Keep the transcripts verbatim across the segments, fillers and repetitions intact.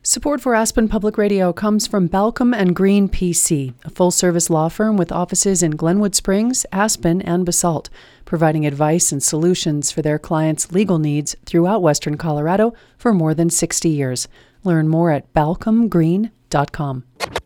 Support for Aspen Public Radio comes from Balcom and Green P C, a full-service law firm with offices in Glenwood Springs, Aspen, and Basalt, providing advice and solutions for their clients' legal needs throughout Western Colorado for more than sixty years. Learn more at balcom green dot com.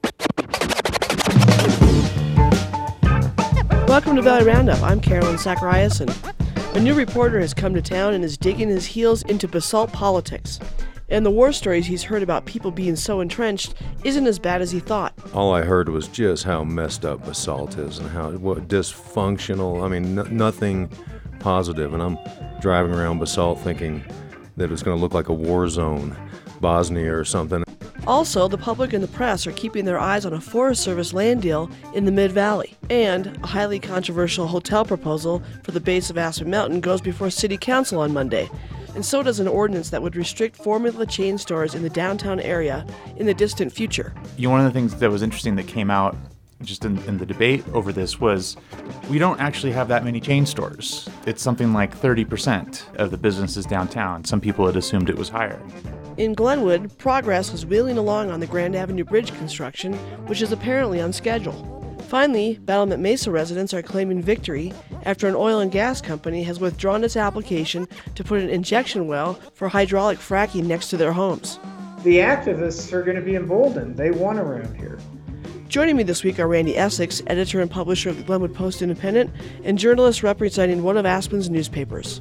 Welcome to Valley Roundup. I'm Carolyn Zachariason. A new reporter has come to town and is digging his heels into Basalt politics. And the war stories he's heard about people being so entrenched isn't as bad as he thought. All I heard was just how messed up Basalt is and how what dysfunctional. I mean, n- nothing positive. And I'm driving around Basalt thinking that it's going to look like a war zone, Bosnia or something. Also, the public and the press are keeping their eyes on a Forest Service land deal in the Mid-Valley. And a highly controversial hotel proposal for the base of Aspen Mountain goes before City Council on Monday. And so does an ordinance that would restrict formula chain stores in the downtown area in the distant future. You know, one of the things that was interesting that came out just in, in the debate over this was we don't actually have that many chain stores. It's something like thirty percent of the businesses downtown. Some people had assumed it was higher. In Glenwood, progress was wheeling along on the Grand Avenue Bridge construction, which is apparently on schedule. Finally, Battlement Mesa residents are claiming victory after an oil and gas company has withdrawn its application to put an injection well for hydraulic fracking next to their homes. The activists are going to be emboldened. They won around here. Joining me this week are Randy Essex, editor and publisher of the Glenwood Post-Independent, and journalist representing one of Aspen's newspapers.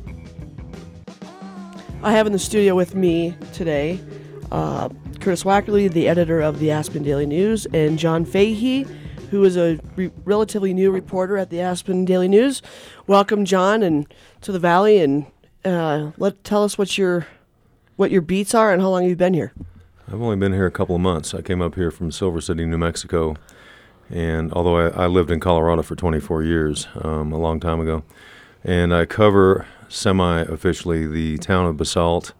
I have in the studio with me today uh, Curtis Wackerly, the editor of the Aspen Daily News, and John Fahey, who is a re- relatively new reporter at the Aspen Daily News. Welcome, John, and to the Valley, and uh, let tell us what your what your beats are and how long you've been here. I've only been here a couple of months. I came up here from Silver City, New Mexico, and although I, I lived in Colorado for twenty-four years, um, a long time ago, and I cover semi-officially the town of Basalt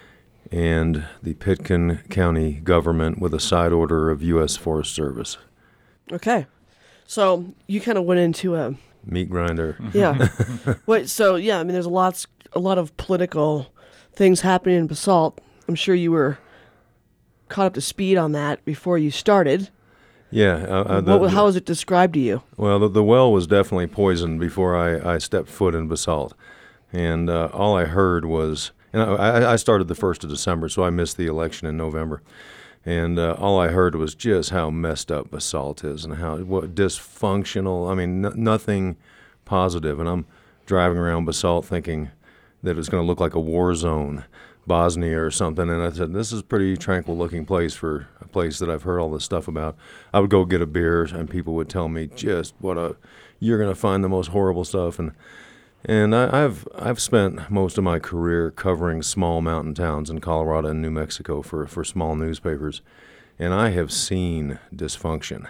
and the Pitkin County government with a side order of U S Forest Service. Okay, so you kind of went into a meat grinder. Yeah. Wait. So yeah, I mean, there's a lots, a lot of political things happening in Basalt. I'm sure you were caught up to speed on that before you started. Yeah. Uh, uh, the, what, how was it described to you? Well, the, the well was definitely poisoned before I, I stepped foot in Basalt, and uh, all I heard was, and I, I started the first of December, so I missed the election in November. And uh, all I heard was just how messed up Basalt is and how what dysfunctional. I mean, n- nothing positive. And I'm driving around Basalt thinking that it's going to look like a war zone, Bosnia or something. And I said, this is a pretty tranquil-looking place for a place that I've heard all this stuff about. I would go get a beer, and people would tell me just what a you're going to find the most horrible stuff. And And I, I've I've spent most of my career covering small mountain towns in Colorado and New Mexico for, for small newspapers, and I have seen dysfunction.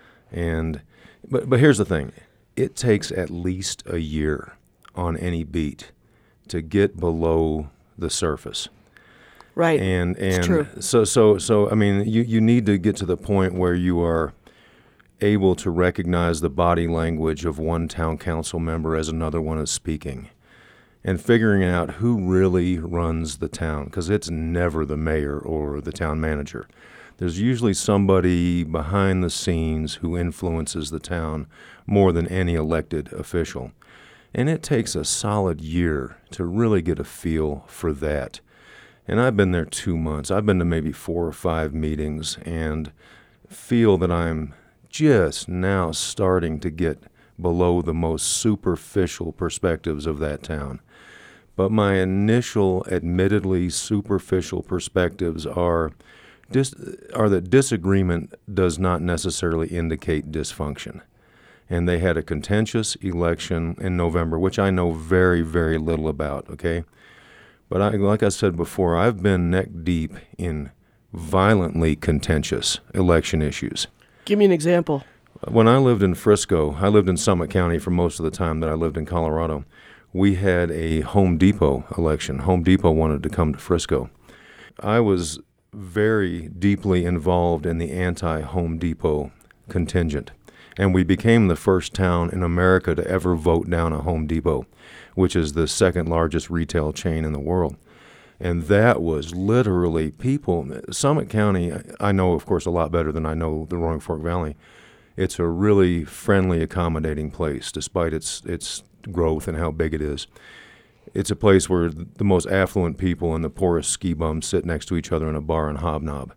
And but but here's the thing: it takes at least a year on any beat to get below the surface. Right. And and it's true. so so so I mean, you, you need to get to the point where you are able to recognize the body language of one town council member as another one is speaking, and figuring out who really runs the town, because it's never the mayor or the town manager. There's usually somebody behind the scenes who influences the town more than any elected official. And it takes a solid year to really get a feel for that. And I've been there two months. I've been to maybe four or five meetings and feel that I'm just now starting to get below the most superficial perspectives of that town. But my initial, admittedly superficial perspectives are dis- are that disagreement does not necessarily indicate dysfunction. And they had a contentious election in November, which I know very, very little about, okay? But I, like I said before, I've been neck deep in violently contentious election issues. Give me an example. When I lived in Frisco, I lived in Summit County for most of the time that I lived in Colorado. We had a Home Depot election. Home Depot wanted to come to Frisco. I was very deeply involved in the anti-Home Depot contingent, and we became the first town in America to ever vote down a Home Depot, which is the second largest retail chain in the world. And that was literally people. Summit County, I know, of course, a lot better than I know the Roaring Fork Valley. It's a really friendly, accommodating place, despite its its growth and how big it is. It's a place where the most affluent people and the poorest ski bums sit next to each other in a bar and hobnob.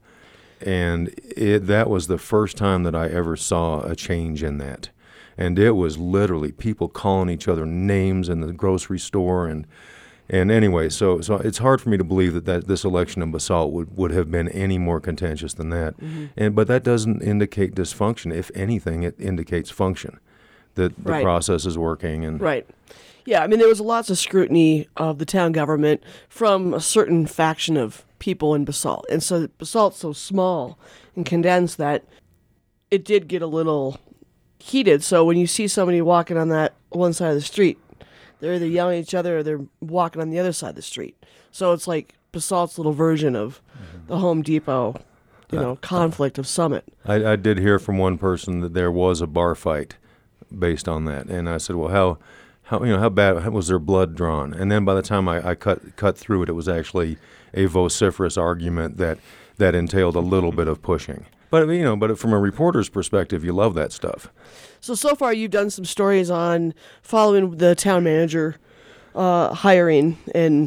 And it, that was the first time that I ever saw a change in that. And it was literally people calling each other names in the grocery store. And and anyway, so so it's hard for me to believe that, that this election in Basalt would, would have been any more contentious than that. Mm-hmm. And but that doesn't indicate dysfunction. If anything, it indicates function, that the Right. process is working. And Right. Yeah, I mean, there was lots of scrutiny of the town government from a certain faction of people in Basalt. And so Basalt's so small and condensed that it did get a little heated. So when you see somebody walking on that one side of the street, they're either yelling at each other or they're walking on the other side of the street. So it's like Basalt's little version of mm-hmm. the Home Depot, you know, uh, conflict of Summit. I, I did hear from one person that there was a bar fight based on that. And I said, well, how... How you know how bad how was their blood drawn? And then by the time I, I cut cut through it, it was actually a vociferous argument that that entailed a little bit of pushing. But you know, but from a reporter's perspective, you love that stuff. So so far, you've done some stories on following the town manager uh, hiring, and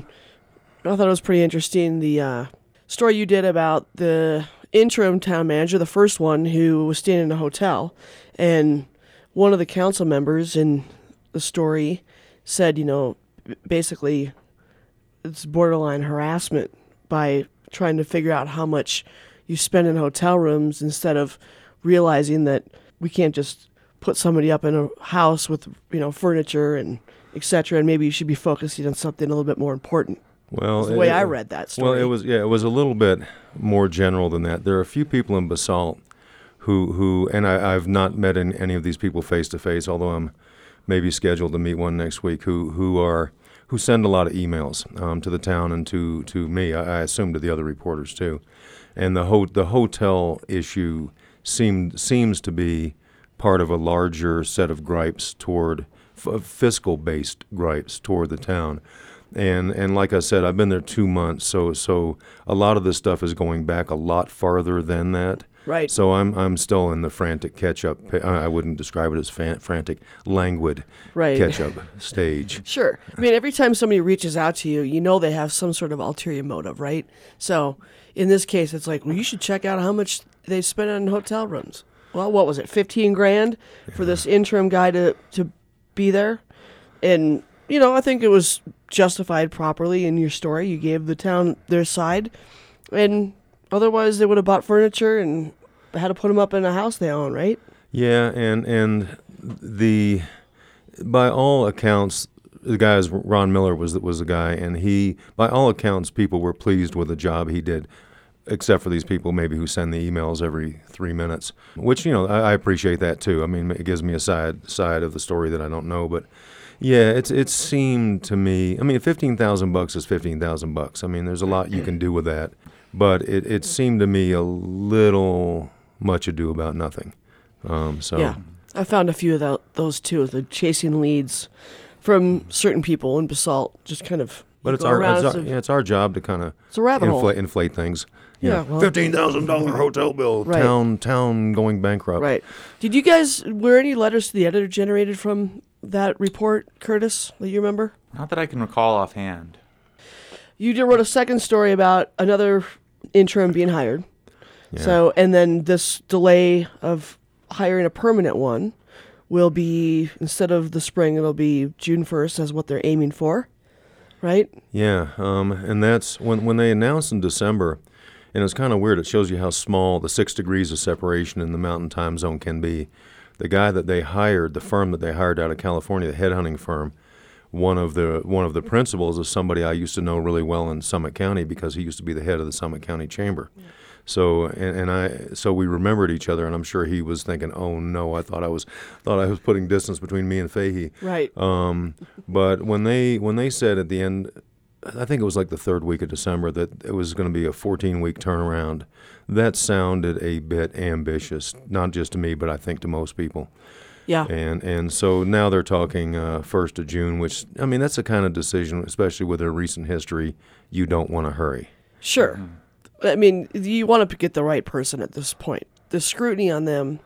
I thought it was pretty interesting. The uh, story you did about the interim town manager, the first one, who was staying in a hotel, and one of the council members in the story said, you know, basically it's borderline harassment by trying to figure out how much you spend in hotel rooms instead of realizing that we can't just put somebody up in a house with, you know, furniture and et cetera, and maybe you should be focusing on something a little bit more important. Well, That's the way it, I read that story. Well, it was yeah, it was a little bit more general than that. There are a few people in Basalt who who, and I, I've not met in, any of these people face to face, although I'm maybe scheduled to meet one next week, who who are who send a lot of emails um, to the town and to to me. I, I assume to the other reporters too. And the ho- the hotel issue seemed seems to be part of a larger set of gripes toward f- fiscal based gripes toward the town. And and like I said, I've been there two months, so so a lot of this stuff is going back a lot farther than that. Right. So I'm I'm still in the frantic catch-up. I wouldn't describe it as fan, frantic, languid right. catch-up stage. Sure. I mean, every time somebody reaches out to you, you know they have some sort of ulterior motive, right? So in this case, it's like, well, you should check out how much they spent on hotel rooms. Well, what was it, fifteen grand for this interim guy to, to be there? And, you know, I think it was justified properly in your story. You gave the town their side. And otherwise, they would have bought furniture and had to put them up in a house they own, right? Yeah, and and the by all accounts, the guys Ron Miller was was the guy, and he by all accounts, people were pleased with the job he did, except for these people maybe who send the emails every three minutes, which you know I, I appreciate that too. I mean, it gives me a side side of the story that I don't know, but. Yeah, it's it seemed to me. I mean, fifteen thousand bucks is fifteen thousand bucks. I mean, there's a lot you can do with that, but it, it seemed to me a little much ado about nothing. Um, so yeah, I found a few of the, those too. The chasing leads from certain people in Basalt, just kind of. But it's our, it's our yeah, it's our job to kind of it's a rabbit hole. inflate, inflate things. Yeah, yeah well, fifteen thousand dollar hotel bill, right. town town going bankrupt. Right. Did you guys were any letters to the editor generated from that report, Curtis, that you remember? Not that I can recall offhand. You did wrote a second story about another interim being hired. Yeah. So, and then this delay of hiring a permanent one will be, instead of the spring, it'll be June first as what they're aiming for, right? Yeah, um, and that's when when they announced in December, and it's kind of weird. It shows you how small the six degrees of separation in the mountain time zone can be. The guy that they hired, the firm that they hired out of California, the headhunting firm, one of the one of the principals is somebody I used to know really well in Summit County because he used to be the head of the Summit County Chamber. Yeah. So and, and I so we remembered each other, and I'm sure he was thinking, "Oh no, I thought I was thought I was putting distance between me and Fahey." Right. Um, but when they when they said at the end, I think it was like the third week of December, that it was going to be a fourteen-week turnaround. That sounded a bit ambitious, not just to me, but I think to most people. Yeah. And and so now they're talking uh, first of June, which, I mean, that's the kind of decision, especially with their recent history, you don't want to hurry. Sure. I mean, you want to get the right person at this point. The scrutiny on them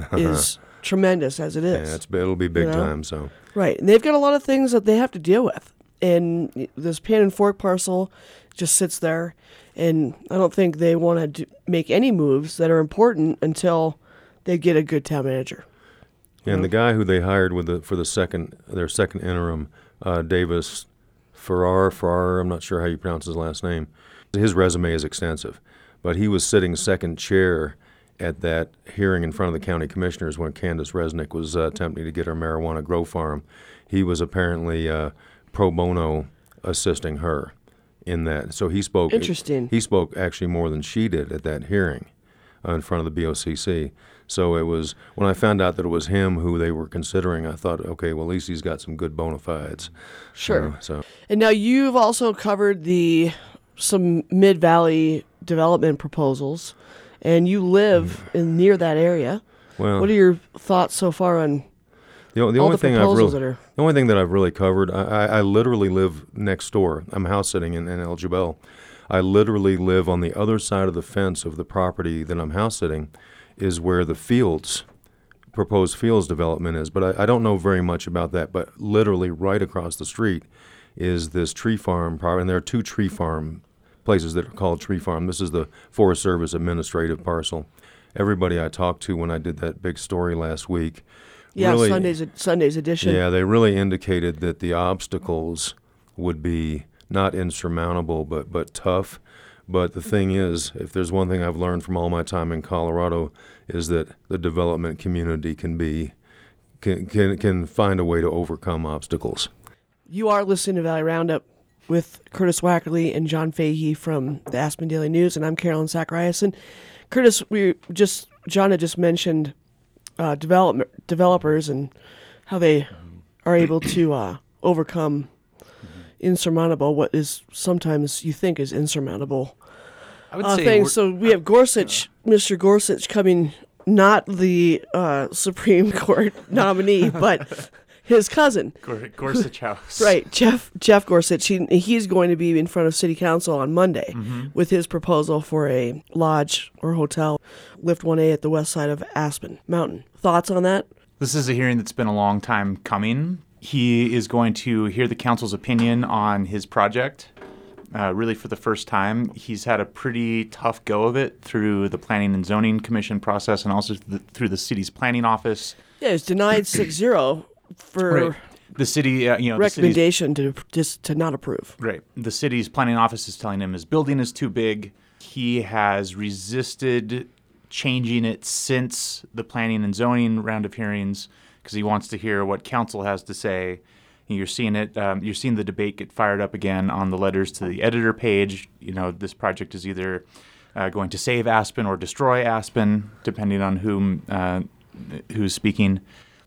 is tremendous as it is. Yeah, it's, it'll be big You know? time, so. Right. And they've got a lot of things that they have to deal with. And this Pan and Fork parcel just sits there. And I don't think they want to do, make any moves that are important until they get a good town manager. And the guy who they hired with the for the second their second interim, uh, Davis Farrar, Farrar, I'm not sure how you pronounce his last name. His resume is extensive, but he was sitting second chair at that hearing in front of the county commissioners when Candace Resnick was uh, attempting to get her marijuana grow farm. He was apparently uh, pro bono assisting her in that. So he spoke. Interesting. He spoke actually more than she did at that hearing uh, in front of the B O C C. So it was, when I found out that it was him who they were considering, I thought, okay, well, at least he's got some good bona fides. Sure. Uh, so And now you've also covered the some Mid-Valley development proposals, and you live in near that area. well, What are your thoughts so far on the, o- the all only the thing I've proposals really, that are- the only thing that I've really covered, I, I, I literally live next door. I'm house sitting in, in El Jebel. I literally live on the other side of the fence of the property that I'm house sitting, is where the fields, proposed fields development is. But I, I don't know very much about that. But literally right across the street is this tree farm, pro- and there are two tree farm places that are called tree farm. This is the Forest Service administrative parcel. Everybody I talked to when I did that big story last week, yeah really, Sunday's Sunday's edition? yeah, they really indicated that the obstacles would be not insurmountable, but but tough. But the thing is, if there's one thing I've learned from all my time in Colorado, is that the development community can be can can, can find a way to overcome obstacles. You are listening to Valley Roundup with Curtis Wackerly and John Fahey from the Aspen Daily News, and I'm Carolyn Zachariason. Curtis, we just John had just mentioned uh, develop, developers and how they are able to uh, overcome insurmountable, what is sometimes you think is insurmountable I would uh, say things. we're- So we have Gorsuch, Mister Gorsuch coming, not the uh, Supreme Court nominee, but his cousin. Gor- Gorsuch House. Right, Jeff Jeff Gorsuch. He, he's going to be in front of City Council on Monday Mm-hmm. with his proposal for a lodge or hotel, Lift one A at the west side of Aspen Mountain. Thoughts on that? This is a hearing that's been a long time coming. He is going to hear the council's opinion on his project, uh, really for the first time. He's had a pretty tough go of it through the Planning and Zoning Commission process and also th- through the city's planning office. Yeah, it was denied six zero for Right. The city, uh, you know, the city's recommendation to just to not approve. Right. The city's planning office is telling him his building is too big. He has resisted changing it since the planning and zoning round of hearings because he wants to hear what council has to say. And you're seeing it. Um, you're seeing the debate get fired up again on the letters to the editor page. You know, this project is either uh, going to save Aspen or destroy Aspen, depending on whom uh, who's speaking.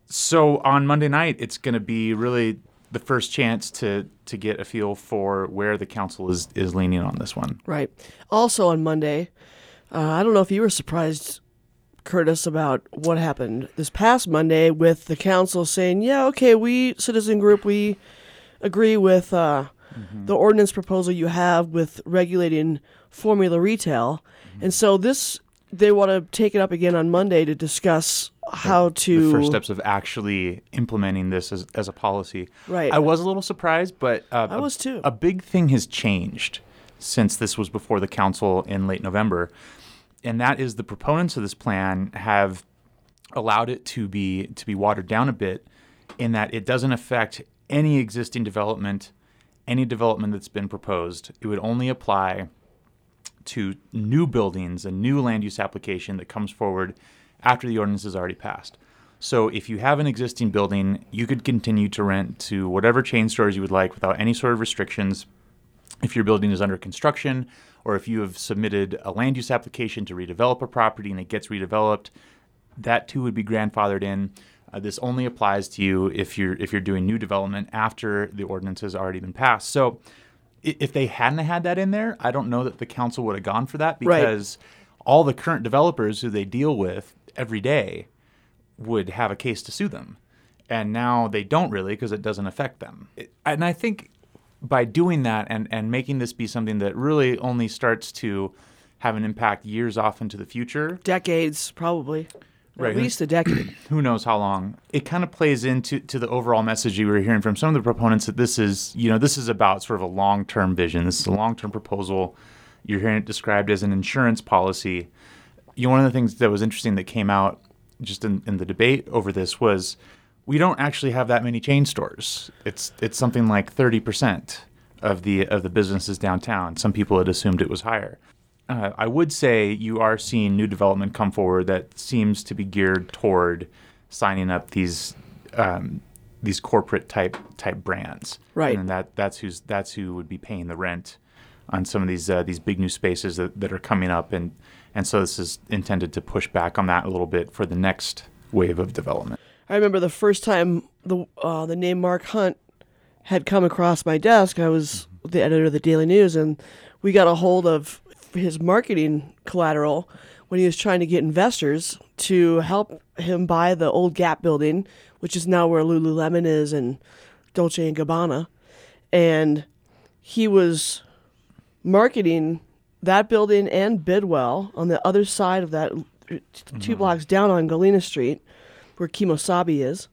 So on Monday night, it's going to be really the first chance to to get a feel for where the council is, is leaning on this one. Right. Also on Monday, uh, I don't know if you were surprised, Curtis, about what happened this past Monday with the council saying, yeah, okay, we, citizen group, we agree with uh, mm-hmm. the ordinance proposal you have with regulating formula retail. Mm-hmm. And so this, they want to take it up again on Monday to discuss how to... The first steps of actually implementing this as, as a policy. Right. I was a little surprised, but uh, I was too. A, a big thing has changed since this was before the council in late November. And that is the proponents of this plan have allowed it to be to be watered down a bit in that it doesn't affect any existing development, any development that's been proposed. It would only apply to new buildings, a new land use application that comes forward after the ordinance is already passed. So if you have an existing building, you could continue to rent to whatever chain stores you would like without any sort of restrictions. If your building is under construction, or if you have submitted a land use application to redevelop a property and it gets redeveloped, that too would be grandfathered in. Uh, this only applies to you if you're if you're doing new development after the ordinance has already been passed. So i- if they hadn't had that in there, I don't know that the council would have gone for that because Right. all the current developers who they deal with every day would have a case to sue them. And now they don't really because it doesn't affect them. It, and I think by doing that and, and making this be something that really only starts to have an impact years off into the future. Decades, probably. Right. At least a decade. Who knows how long. It kind of plays into to the overall message you were hearing from some of the proponents that this is, you know, this is about sort of a long-term vision. This is a long-term proposal. You're hearing it described as an insurance policy. You know, one of the things that was interesting that came out just in, in the debate over this was we don't actually have that many chain stores. It's it's something like thirty percent of the of the businesses downtown. Some people had assumed it was higher. Uh, I would say you are seeing new development come forward that seems to be geared toward signing up these um, these corporate type type brands, right? And that that's who's that's who would be paying the rent on some of these uh, these big new spaces that, that are coming up, and and so this is intended to push back on that a little bit for the next wave of development. I remember the first time the uh, the name Mark Hunt had come across my desk. I was mm-hmm. the editor of the Daily News, and we got a hold of his marketing collateral when he was trying to get investors to help him buy the old Gap building, which is now where Lululemon is and Dolce and Gabbana. And he was marketing that building and Bidwell on the other side of that, mm-hmm. two blocks down on Galena Street, where Kimosabi is.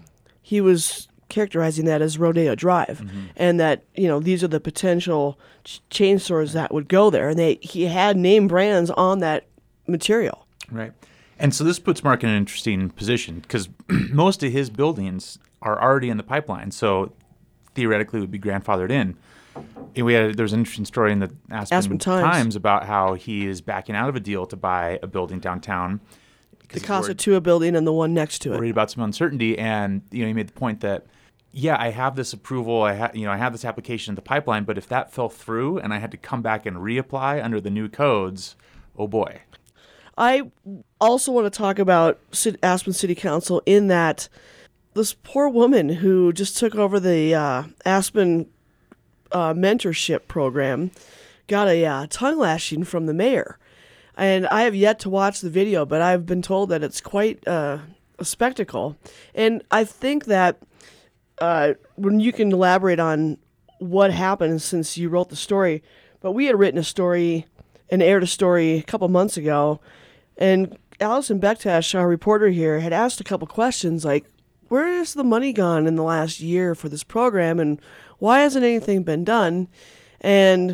He was characterizing that as Rodeo Drive, mm-hmm. and that, you know, these are the potential ch- chain stores that would go there, and they he had name brands on that material. Right. And so this puts Mark in an interesting position because most of his buildings are already in the pipeline, so theoretically would be grandfathered in. And we had there was an interesting story in the Aspen, Aspen Times. Times about how he is backing out of a deal to buy a building downtown. The Casa Tua building and the one next to it. Worried about some uncertainty, and you know he made the point that, yeah, I have this approval, I ha- you know I have this application in the pipeline, but if that fell through and I had to come back and reapply under the new codes, oh boy. I also want to talk about Aspen City Council in that this poor woman who just took over the uh, Aspen uh, mentorship program got a uh, tongue lashing from the mayor. And I have yet to watch the video, but I've been told that it's quite uh, a spectacle. And I think that uh, when you can elaborate on what happened since you wrote the story, but we had written a story and aired a story a couple months ago, and Allison Bektash, our reporter here, had asked a couple questions like, where has the money gone in the last year for this program, and why hasn't anything been done? And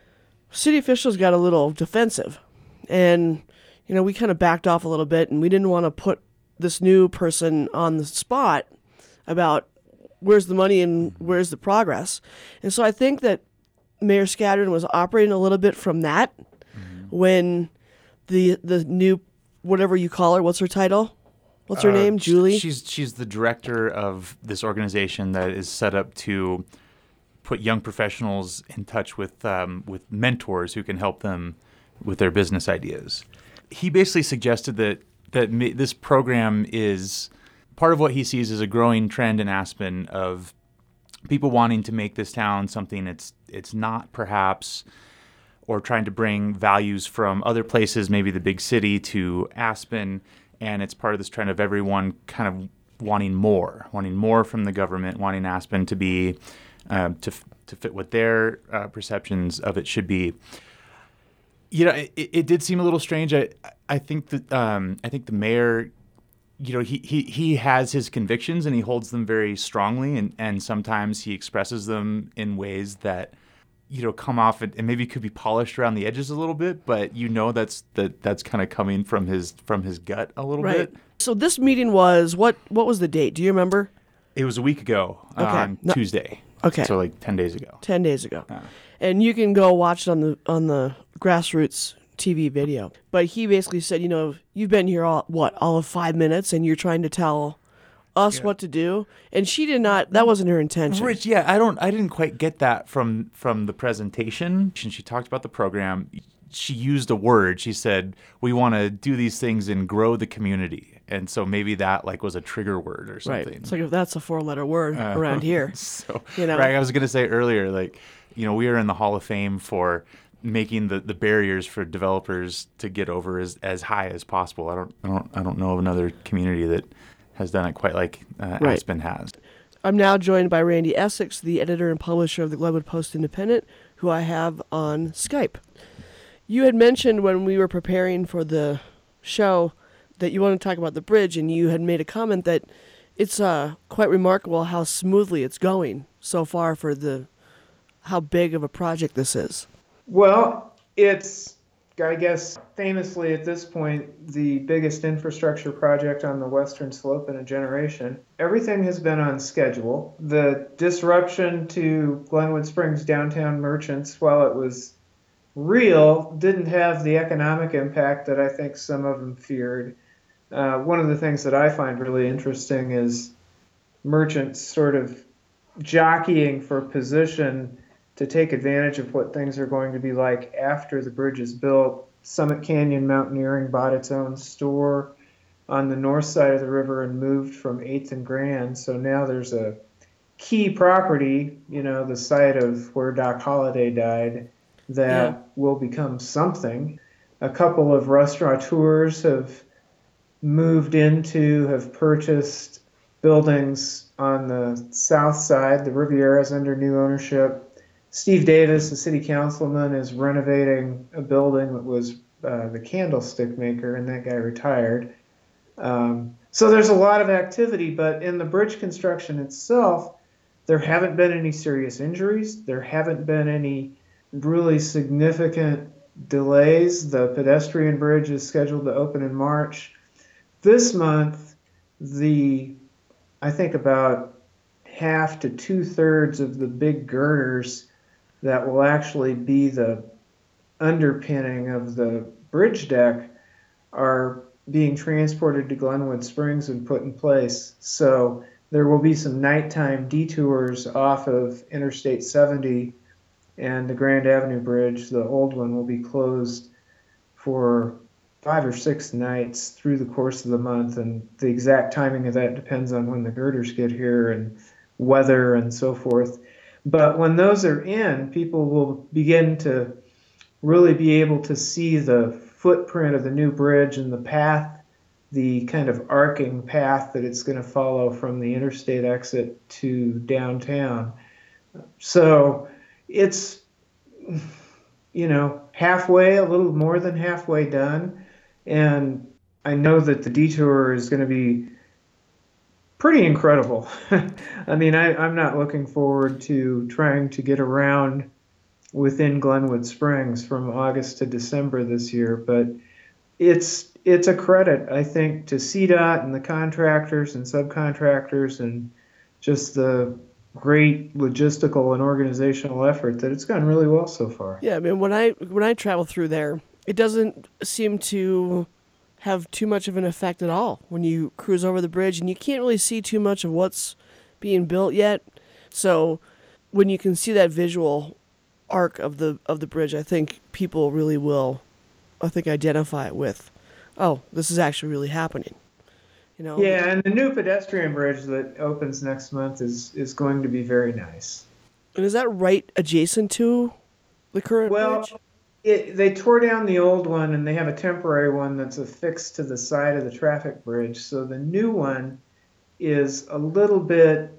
city officials got a little defensive. And, you know, we kind of backed off a little bit, and we didn't want to put this new person on the spot about where's the money and where's the progress. And so I think that Mayor Scadden was operating a little bit from that mm-hmm. when the the new, whatever you call her, what's her title? What's her uh, name? Julie? She's she's the director of this organization that is set up to put young professionals in touch with um, with mentors who can help them with their business ideas. He basically suggested that that ma- this program is part of what he sees as a growing trend in Aspen of people wanting to make this town something it's it's not perhaps, or trying to bring values from other places, maybe the big city, to Aspen. And it's part of this trend of everyone kind of wanting more, wanting more from the government, wanting Aspen to be uh, to to fit what their uh, perceptions of it should be. You know, it, it did seem a little strange. I I think that um, I think the mayor, you know, he, he he has his convictions and he holds them very strongly, and, and sometimes he expresses them in ways that, you know, come off and, and maybe could be polished around the edges a little bit, but you know that's that that's kind of coming from his from his gut a little right. bit. So this meeting was what what was the date? Do you remember? It was a week ago okay. on no. Tuesday. Okay. So like ten days ago. Ten days ago. Uh, and you can go watch it on the on the Grassroots T V video. But he basically said, you know, you've been here all what, all of five minutes and you're trying to tell us yeah. what to do. And she did not, that wasn't her intention. Rich, yeah, I don't I didn't quite get that from from the presentation. She talked about the program. She used a word. She said, we want to do these things and grow the community. And so maybe that like was a trigger word or something. Right. It's like if that's a four-letter word uh, around here. So, you know? Right, I was going to say earlier, like, you know, we are in the Hall of Fame for making the, the barriers for developers to get over as, as high as possible. I don't I don't I don't know of another community that has done it quite like uh, Right. Aspen has. I'm now joined by Randy Essex, the editor and publisher of the Glenwood Post-Independent, who I have on Skype. You had mentioned when we were preparing for the show that you wanted to talk about the bridge, and you had made a comment that it's uh, quite remarkable how smoothly it's going so far for the how big of a project this is. Well, it's, I guess, famously at this point, the biggest infrastructure project on the Western Slope in a generation. Everything has been on schedule. The disruption to Glenwood Springs downtown merchants, while it was real, didn't have the economic impact that I think some of them feared. Uh, one of the things that I find really interesting is merchants sort of jockeying for position to take advantage of what things are going to be like after the bridge is built. Summit Canyon Mountaineering bought its own store on the north side of the river and moved from eighth and Grand. So now there's a key property, you know, the site of where Doc Holliday died, that Yeah. will become something. A couple of restaurateurs have moved into, have purchased buildings on the south side. The Riviera is under new ownership. Steve Davis, the city councilman, is renovating a building that was uh, the candlestick maker, and that guy retired. Um, so there's a lot of activity, but in the bridge construction itself, there haven't been any serious injuries. There haven't been any really significant delays. The pedestrian bridge is scheduled to open in March. This month, the I think about half to two-thirds of the big girders that will actually be the underpinning of the bridge deck are being transported to Glenwood Springs and put in place. So there will be some nighttime detours off of Interstate seventy, and the Grand Avenue Bridge, the old one, will be closed for five or six nights through the course of the month, and the exact timing of that depends on when the girders get here and weather and so forth. But when those are in, people will begin to really be able to see the footprint of the new bridge and the path, the kind of arcing path that it's going to follow from the interstate exit to downtown. So it's, you know, halfway, a little more than halfway done. And I know that the detour is going to be pretty incredible. I mean, I, I'm not looking forward to trying to get around within Glenwood Springs from August to December this year, but it's it's a credit, I think, to C DOT and the contractors and subcontractors and just the great logistical and organizational effort that it's gone really well so far. Yeah, I mean, when I when I travel through there, it doesn't seem to have too much of an effect at all when you cruise over the bridge, and you can't really see too much of what's being built yet. So when you can see that visual arc of the of the bridge, I think people really will, I think, identify it with, oh, this is actually really happening. You know? Yeah, and the new pedestrian bridge that opens next month is is going to be very nice. And is that right adjacent to the current Well, bridge? It, they tore down the old one, and they have a temporary one that's affixed to the side of the traffic bridge. So the new one is a little bit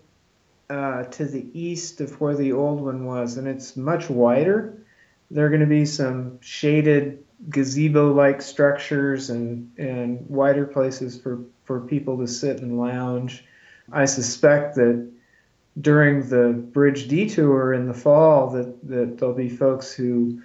uh, to the east of where the old one was, and it's much wider. There are going to be some shaded gazebo-like structures and, and wider places for, for people to sit and lounge. I suspect that during the bridge detour in the fall that, that there'll be folks who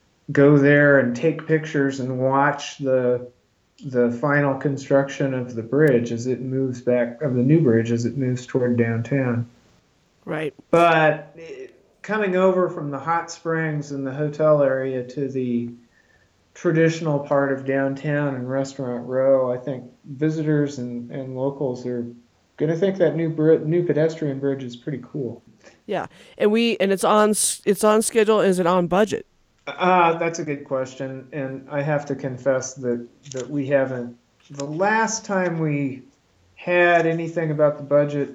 go there and take pictures and watch the the final construction of the bridge as it moves back, of the new bridge as it moves toward downtown. Right. But coming over from the hot springs and the hotel area to the traditional part of downtown and Restaurant Row, I think visitors and, and locals are going to think that new br- new pedestrian bridge is pretty cool. Yeah, and we and it's on it's on schedule. Is it on budget? Uh, that's a good question, and I have to confess that, that we haven't. The last time we had anything about the budget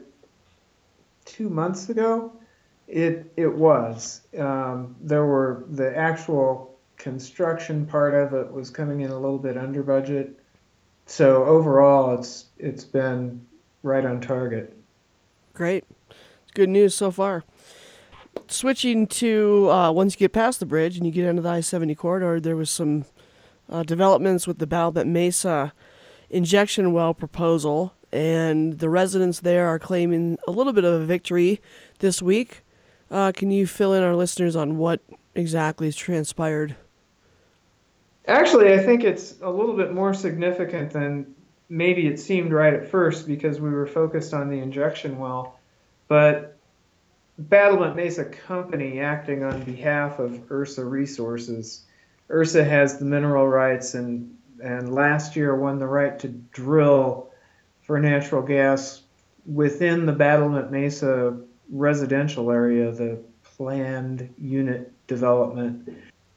two months ago, it it was. Um, there were the actual construction part of it was coming in a little bit under budget. So overall, it's it's been right on target. Great. Good news so far. Switching to uh, once you get past the bridge and you get into the I seventy corridor, there was some uh, developments with the Battlement Mesa injection well proposal, and the residents there are claiming a little bit of a victory this week. Uh, can you fill in our listeners on what exactly has transpired? Actually, I think it's a little bit more significant than maybe it seemed right at first, because we were focused on the injection well. But Battlement Mesa Company, acting on behalf of Ursa Resources, Ursa has the mineral rights, and and last year won the right to drill for natural gas within the Battlement Mesa residential area, the planned unit development,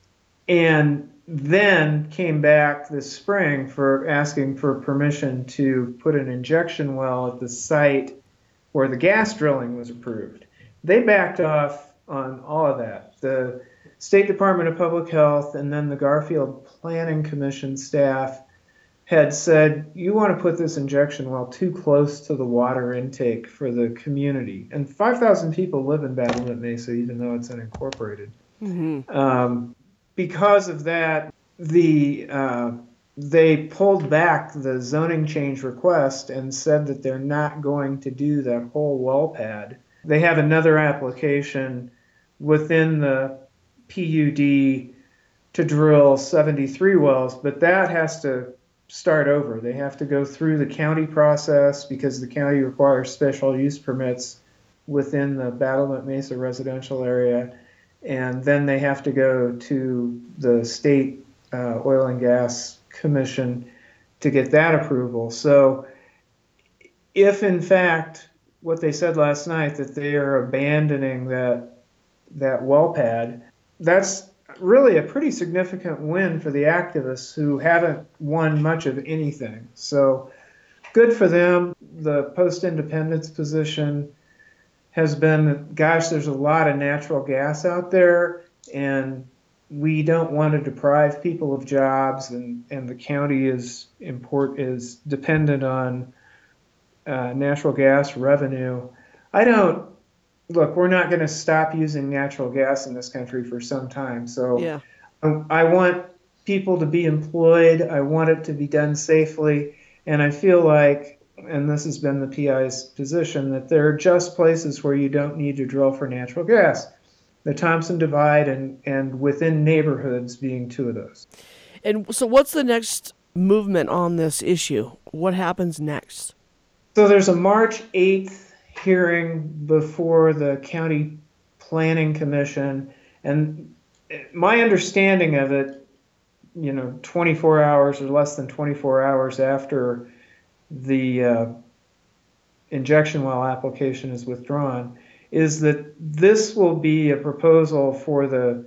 and then came back this spring for asking for permission to put an injection well at the site where the gas drilling was approved. They backed off on all of that. The State Department of Public Health and then the Garfield Planning Commission staff had said, you want to put this injection well too close to the water intake for the community. And five thousand people live in Battlement Mesa, even though it's unincorporated. Mm-hmm. Um, because of that, the uh, they pulled back the zoning change request and said that they're not going to do that whole well pad. They have another application within the P U D to drill seventy-three wells, but that has to start over. They have to go through the county process because the county requires special use permits within the Battlement Mesa residential area, and then they have to go to the state uh, oil and gas commission to get that approval. So if in fact what they said last night, that they are abandoning that that well pad, that's really a pretty significant win for the activists who haven't won much of anything. So good for them. The post-independence position has been, gosh, there's a lot of natural gas out there, and we don't want to deprive people of jobs, and, and the county is import is dependent on uh, natural gas revenue. I don't Look, we're not going to stop using natural gas in this country for some time. So yeah. I, I want people to be employed. I want it to be done safely. And I feel like, and this has been the P I's position, that there are just places where you don't need to drill for natural gas. The Thompson Divide and, and within neighborhoods being two of those. And so what's the next movement on this issue? What happens next? So there's a March eighth hearing before the County Planning Commission, and my understanding of it, you know, twenty-four hours or less than twenty-four hours after the uh, injection well application is withdrawn, is that this will be a proposal for the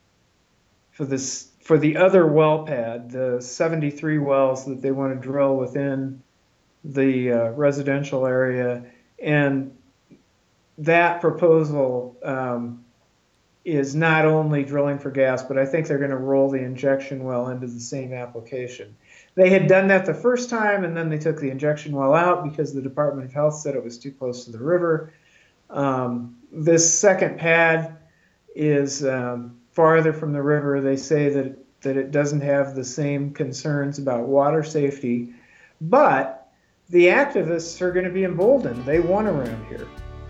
for this for the other well pad, the seventy-three wells that they want to drill within the uh, residential area. And that proposal um, is not only drilling for gas, but I think they're going to roll the injection well into the same application. They had done that the first time, and then they took the injection well out because the Department of Health said it was too close to the river. Um, this second pad is um, farther from the river. They say that, that it doesn't have the same concerns about water safety, but the activists are going to be emboldened. They won around here.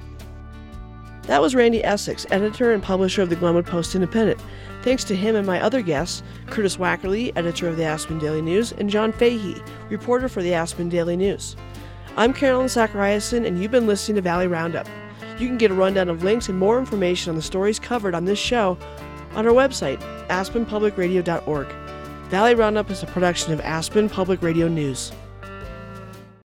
That was Randy Essex, editor and publisher of the Glenwood Post-Independent. Thanks to him and my other guests, Curtis Wackerly, editor of the Aspen Daily News, and John Fahey, reporter for the Aspen Daily News. I'm Carolyn Zachariason, and you've been listening to Valley Roundup. You can get a rundown of links and more information on the stories covered on this show on our website, aspen public radio dot org. Valley Roundup is a production of Aspen Public Radio News.